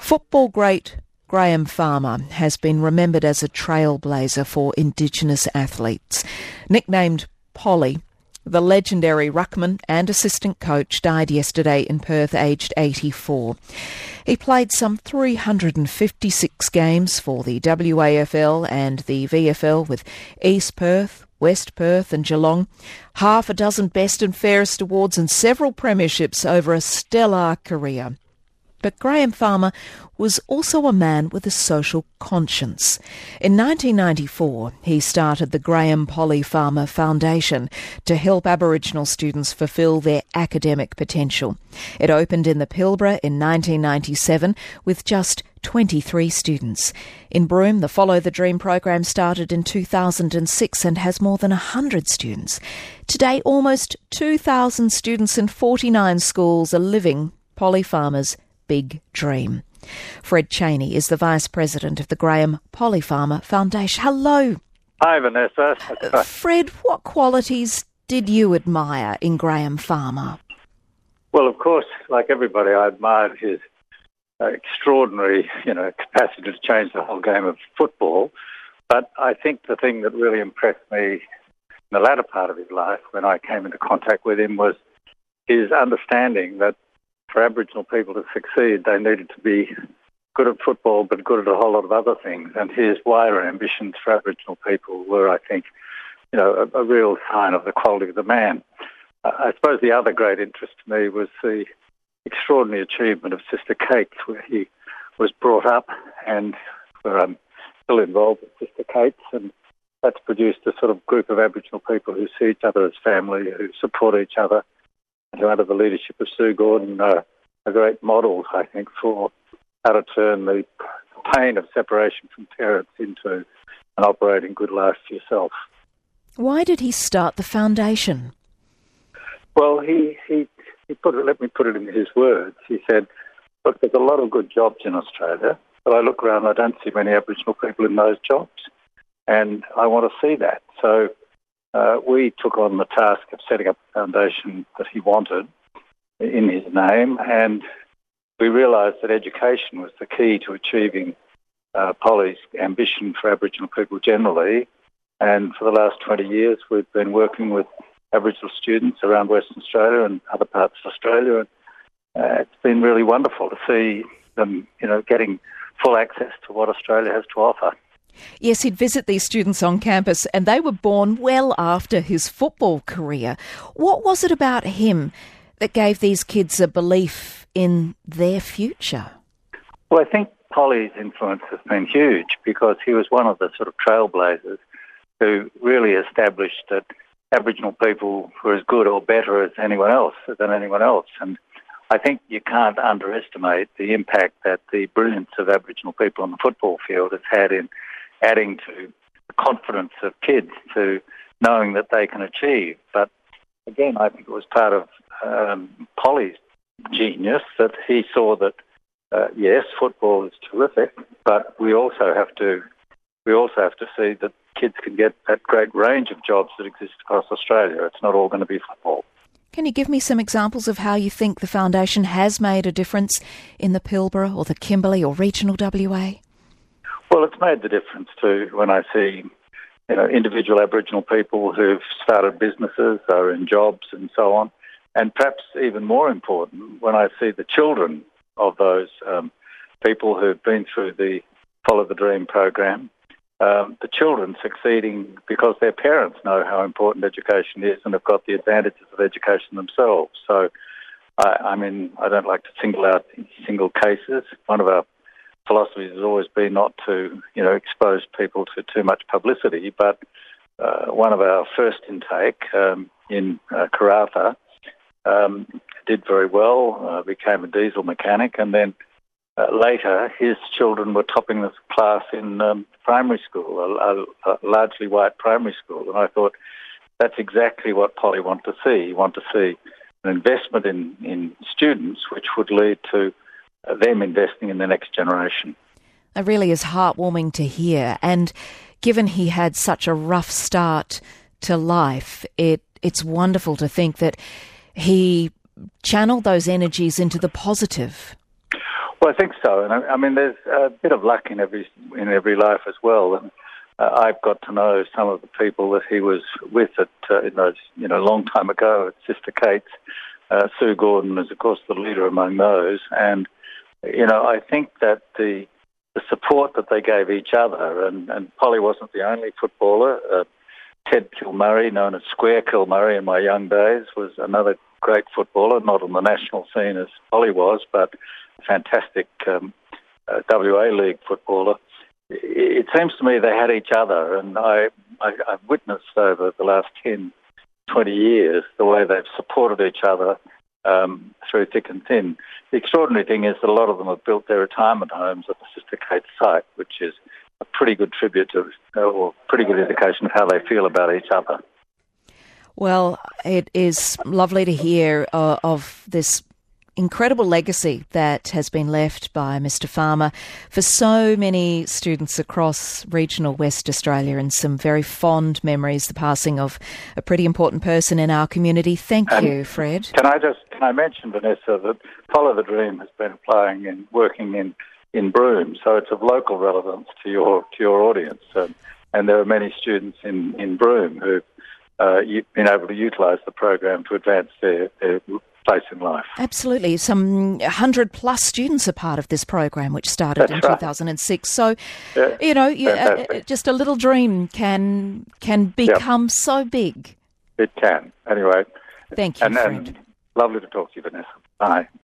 Football great Graham Farmer has been remembered as a trailblazer for Indigenous athletes. Nicknamed Polly, the legendary ruckman and assistant coach died yesterday in Perth, aged 84. He played some 356 games for the WAFL and the VFL with East Perth, West Perth and Geelong, half a dozen best and fairest awards and several premierships over a stellar career. But Graham Farmer was also a man with a social conscience. In 1994, he started the Graham Polly Farmer Foundation to help Aboriginal students fulfil their academic potential. It opened in the Pilbara in 1997 with just 23 students. In Broome, the Follow the Dream program started in 2006 and has more than 100 students. Today, almost 2,000 students in 49 schools are living Polly Farmer's big dream. Fred Chaney is the Vice President of the Graham Polly Farmer Foundation. Hello. Hi, Vanessa. Fred, what qualities did you admire in Graham Farmer? Well, of course, like everybody, I admired his extraordinary, capacity to change the whole game of football. But I think the thing that really impressed me in the latter part of his life, when I came into contact with him, was his understanding that for Aboriginal people to succeed, they needed to be good at football, but good at a whole lot of other things. And his wider ambitions for Aboriginal people were, I think, a real sign of the quality of the man. I suppose the other great interest to me was the extraordinary achievement of Sister Kate's, where he was brought up, and where I'm still involved with Sister Kate's, and that's produced a sort of group of Aboriginal people who see each other as family, who support each other, and who, under the leadership of Sue Gordon, are great models, I think, for how to turn the pain of separation from parents into an operating good life for yourself. Why did he start the foundation? Well, he put it, let me put it in his words. He said, look, there's a lot of good jobs in Australia, but I look around, I don't see many Aboriginal people in those jobs, and I want to see that. So we took on the task of setting up a foundation that he wanted in his name, and we realised that education was the key to achieving Polly's ambition for Aboriginal people generally. And for the last 20 years, we've been working with Aboriginal students around Western Australia and other parts of Australia. And it's been really wonderful to see them, getting full access to what Australia has to offer. Yes, he'd visit these students on campus, and they were born well after his football career. What was it about him that gave these kids a belief in their future? Well, I think Polly's influence has been huge, because he was one of the sort of trailblazers who really established that Aboriginal people were as good or better as anyone else. And I think you can't underestimate the impact that the brilliance of Aboriginal people on the football field has had in adding to the confidence of kids, to knowing that they can achieve. But again, I think it was part of Polly's genius that he saw that, yes, football is terrific, but we also have to see that kids can get that great range of jobs that exist across Australia. It's not all going to be football. Can you give me some examples of how you think the foundation has made a difference in the Pilbara or the Kimberley or regional WA? Well, it's made the difference too when I see, individual Aboriginal people who've started businesses, are in jobs and so on. And perhaps even more important, when I see the children of those people who've been through the Follow the Dream program, the children succeeding because their parents know how important education is and have got the advantages of education themselves. So, I don't like to single out single cases. One of our philosophies has always been not to, expose people to too much publicity, but one of our first intake in Karratha did very well, became a diesel mechanic, and then later his children were topping the class in primary school, a largely white primary school, and I thought that's exactly what Polly wanted to see. He wanted to see an investment in students which would lead to them investing in the next generation. It really is heartwarming to hear, and given he had such a rough start to life, it's wonderful to think that he channeled those energies into the positive. Well, I think so, and I mean, there's a bit of luck in every life as well. And I've got to know some of the people that he was with at a long time ago at Sister Kate's. Sue Gordon is, of course, the leader among those, and I think that the support that they gave each other, and Polly wasn't the only footballer. Ted Kilmurray, known as Square Kilmurray in my young days, was another great footballer, not on the national scene as Polly was, but a fantastic WA League footballer. It seems to me they had each other, and I've witnessed over the last 10, 20 years the way they've supported each other through thick and thin. The extraordinary thing is that a lot of them have built their retirement homes at the Sister Kate site, which is a pretty good tribute to, or pretty good indication of how they feel about each other. Well, it is lovely to hear of this incredible legacy that has been left by Mr. Farmer for so many students across regional West Australia, and some very fond memories, the passing of a pretty important person in our community. Thank you, Fred. Can I mention, Vanessa, that Follow the Dream has been applying and working in Broome, so it's of local relevance to your audience. And there are many students in Broome who've been able to utilise the program to advance their place in life. Absolutely. Some 100+ students are part of this program, which started in 2006. So, just a little dream can become so big. It can. Anyway. Thank you, Fred. And lovely to talk to you, Vanessa. Bye.